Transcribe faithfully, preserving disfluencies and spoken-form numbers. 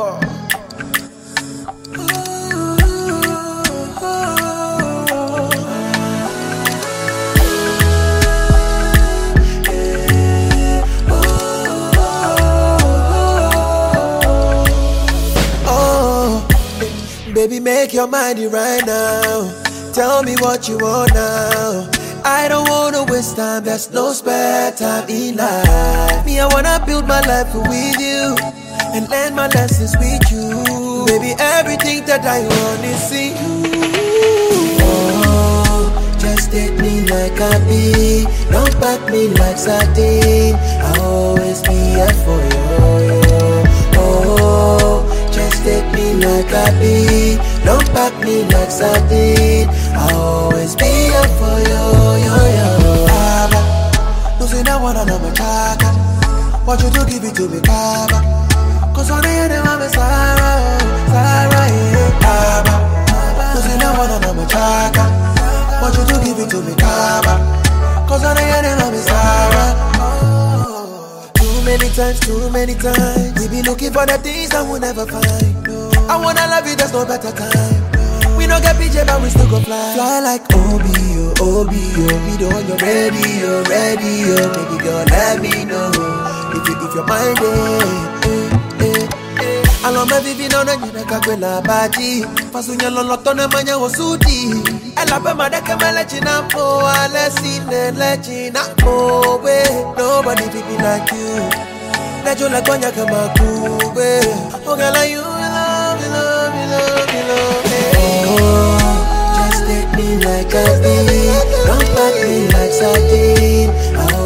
Remember. Baby, make your mind right now. Tell me what you want now. I don't wanna waste time, there's no spare time in life. Me, I wanna build my life with you and learn my lessons with you. Baby, everything that I want is see you. Oh, just take me like I be. Don't pack me like sardine. I'll always be here for you. Oh, just take me like I be. Don't pack me like sardine. I'll always be here for you, yo, yo. Abba, no say that one on my chaka. Want you to give it to me, Kaba. Cause on the end of my Sarah, Sarah, yeah. Abba, no say that one on my chaka. Want you to give it to me, Kaba. Cause on the end of my Sarah. Too many times, too many times we be looking for the things I will never find. I wanna love you, there's no better kind. We don't get P J, but we still go fly. Fly like O B O, O B O. We don't, you're ready, you're ready, oh. Baby girl, let me know if you, if you're mind, eh, eh, eh, eh. I love my vivi, no, no, you neka kwe la baji. Fasunya loloto ne manya wosuti. Ela pe madeke me lechina po. Alesine lechina po, we. Nobody fit me like you. Let you like Konya kama kube. Oh girl, are you in love, in love, in love, in love, hey. Oh, just take me like I be. Don't pack me like sardine.